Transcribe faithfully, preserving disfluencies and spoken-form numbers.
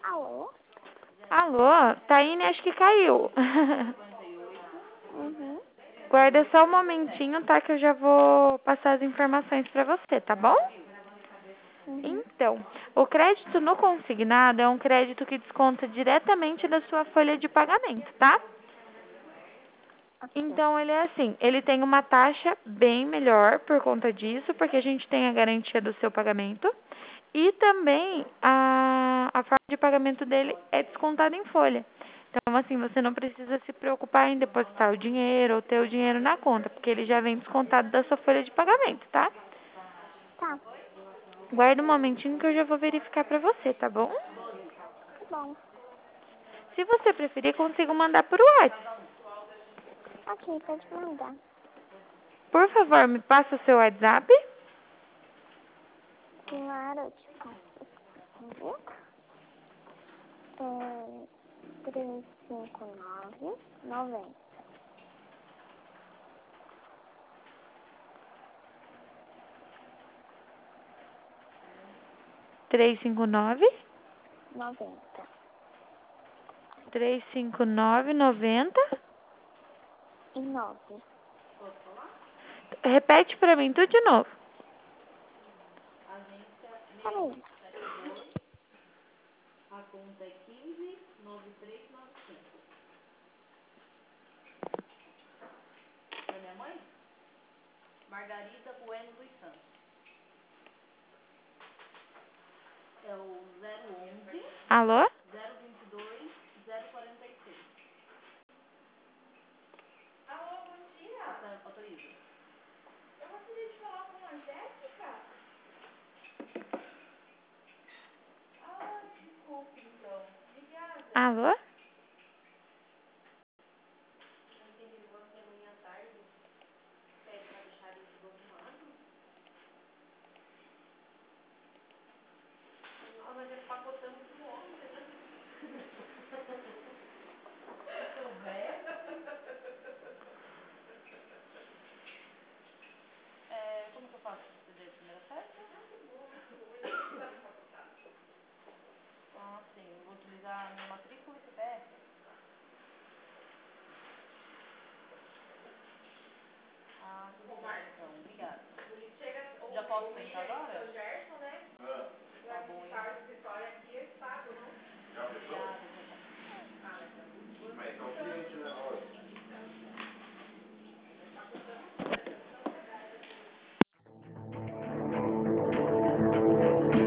Alô? Alô? Taine, acho que caiu. Uhum. Guarda só um momentinho, tá? Que eu já vou passar as informações pra você, tá bom? Uhum. Então, o crédito no consignado é um crédito que desconta diretamente da sua folha de pagamento, tá? Ok. Então, ele é assim, ele tem uma taxa bem melhor por conta disso, porque a gente tem a garantia do seu pagamento. E também a, a forma de pagamento dele é descontada em folha. Então, assim, você não precisa se preocupar em depositar o dinheiro ou ter o dinheiro na conta, porque ele já vem descontado da sua folha de pagamento, tá? Tá. Guarda um momentinho que eu já vou verificar pra você, tá bom? Tá bom. Se você preferir, consigo mandar por WhatsApp. Ok, pode mandar. Por favor, me passa o seu WhatsApp. Claro, te passo. Viu? É três cinco nove noventa. três cinco nove, Noventa. três cinco nove, noventa. E nove. Repete pra mim tudo de novo. Peraí. A conta é quinze, nove três nove cinco. É minha mãe? Margarida Bueno dos Santos. É o zero onze, Alô? zero vinte e dois, zero quarenta e seis. Alô, bom dia. Essa autoriza. Eu gostaria de falar com a Jéssica. Ah, desculpe então. Obrigada. Alô? Mas ele pacotando com ontem, né? Seu velho. É, como que eu faço para fazer a primeira festa? Ah, sim. Eu vou utilizar a minha matrícula e C P F. Ah, tudo bem, então. Obrigada. Já posso sentar agora?